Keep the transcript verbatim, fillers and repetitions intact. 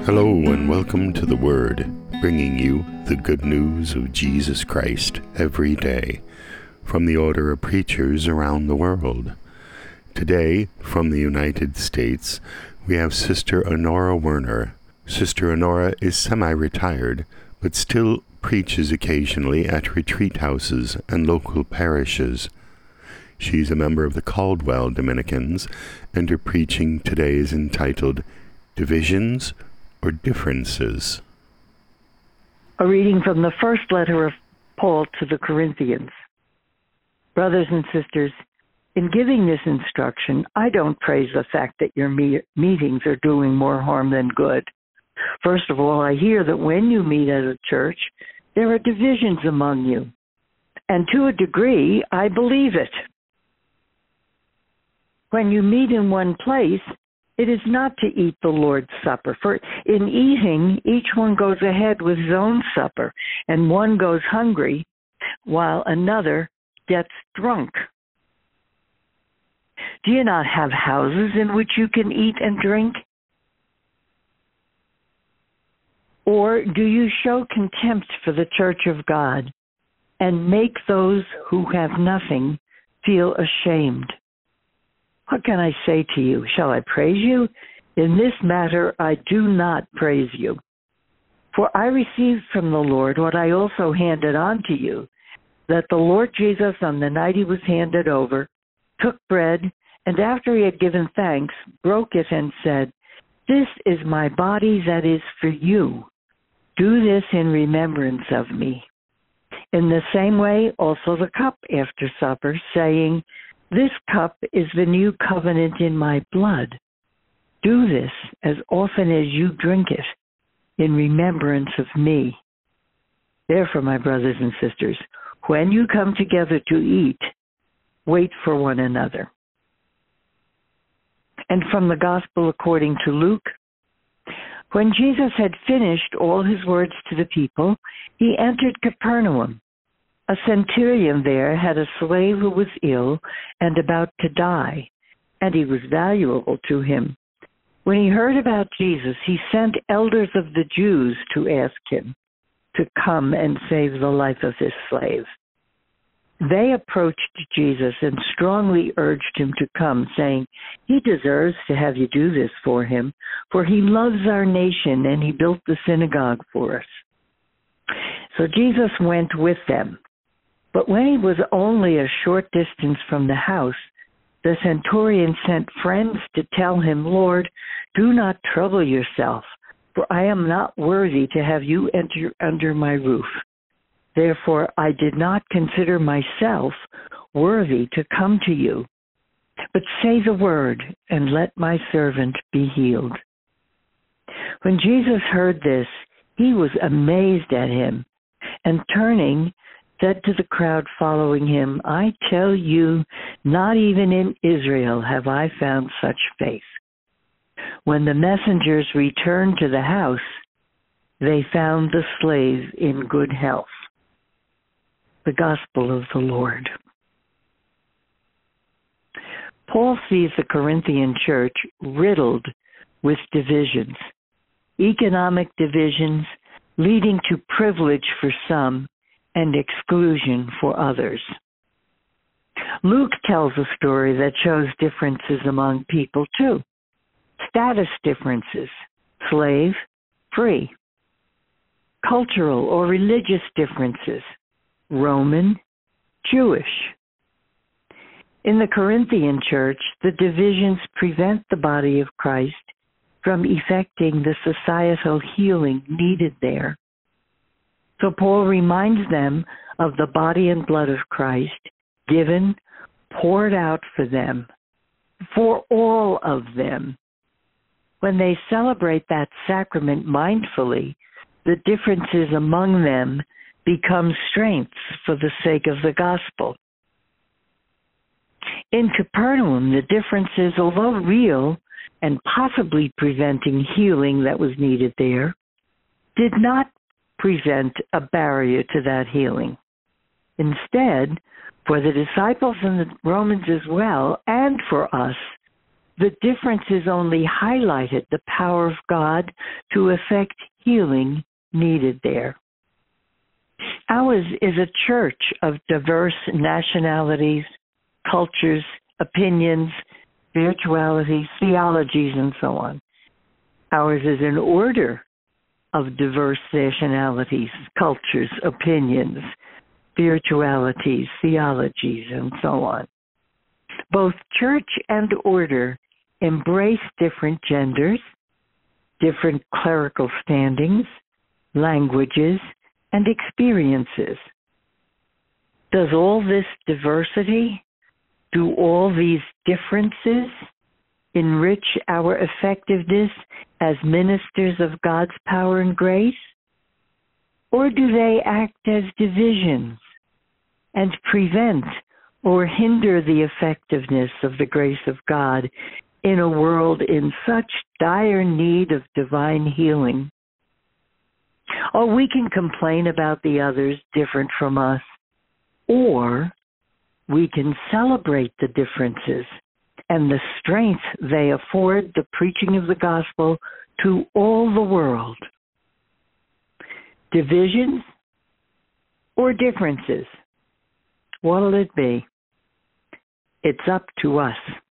Hello and welcome to The Word, bringing you the good news of Jesus Christ every day from the order of preachers around the world. Today, from the United States, we have Sister Honora Werner. Sister Honora is semi-retired, but still preaches occasionally at retreat houses and local parishes. She's a member of the Caldwell Dominicans, and her preaching today is entitled Divisions or Differences. A reading from the first letter of Paul to the Corinthians. Brothers and sisters, in giving this instruction, I don't praise the fact that your me- meetings are doing more harm than good. First of all, I hear that when you meet as a church, there are divisions among you. And to a degree, I believe it. When you meet in one place, it is not to eat the Lord's Supper, for in eating, each one goes ahead with his own supper, and one goes hungry, while another gets drunk. Do you not have houses in which you can eat and drink? Or do you show contempt for the church of God and make those who have nothing feel ashamed? What can I say to you? Shall I praise you? In this matter, I do not praise you. For I received from the Lord what I also handed on to you, that the Lord Jesus, on the night he was handed over, took bread, and after he had given thanks, broke it and said, "This is my body that is for you. Do this in remembrance of me." In the same way, also the cup after supper, saying, "This cup is the new covenant in my blood. Do this as often as you drink it in remembrance of me." Therefore, my brothers and sisters, when you come together to eat, wait for one another. And from the Gospel according to Luke, when Jesus had finished all his words to the people, he entered Capernaum. A centurion there had a slave who was ill and about to die, and he was valuable to him. When he heard about Jesus, he sent elders of the Jews to ask him to come and save the life of his slave. They approached Jesus and strongly urged him to come, saying, "He deserves to have you do this for him, for he loves our nation and he built the synagogue for us." So Jesus went with them. But when he was only a short distance from the house, the centurion sent friends to tell him, "Lord, do not trouble yourself, for I am not worthy to have you enter under my roof. Therefore I did not consider myself worthy to come to you. But say the word, and let my servant be healed." When Jesus heard this, he was amazed at him, and turning, said to the crowd following him, "I tell you, not even in Israel have I found such faith." When the messengers returned to the house, they found the slave in good health. The Gospel of the Lord. Paul sees the Corinthian church riddled with divisions, economic divisions leading to privilege for some and exclusion for others. Luke tells a story that shows differences among people too. Status differences, slave, free. Cultural or religious differences, Roman, Jewish. In the Corinthian church, the divisions prevent the body of Christ from effecting the societal healing needed there. So Paul reminds them of the body and blood of Christ, given, poured out for them, for all of them. When they celebrate that sacrament mindfully, the differences among them become strengths for the sake of the gospel. In Capernaum, the differences, although real and possibly preventing healing that was needed there, did not present a barrier to that healing. Instead, for the disciples and the Romans as well, and for us, The differences only highlighted the power of God to effect healing needed there. Ours is a church of diverse nationalities, cultures, opinions, spiritualities, theologies, and so on. Ours is an order of diverse nationalities, cultures, opinions, spiritualities, theologies, and so on. Both church and order embrace different genders, different clerical standings, languages, and experiences. Does all this diversity, do all these differences enrich our effectiveness as ministers of God's power and grace? Or do they act as divisions and prevent or hinder the effectiveness of the grace of God in a world in such dire need of divine healing? Or we can complain about the others different from us, or we can celebrate the differences and the strength they afford the preaching of the gospel to all the world. Divisions or differences? What'll it be? It's up to us.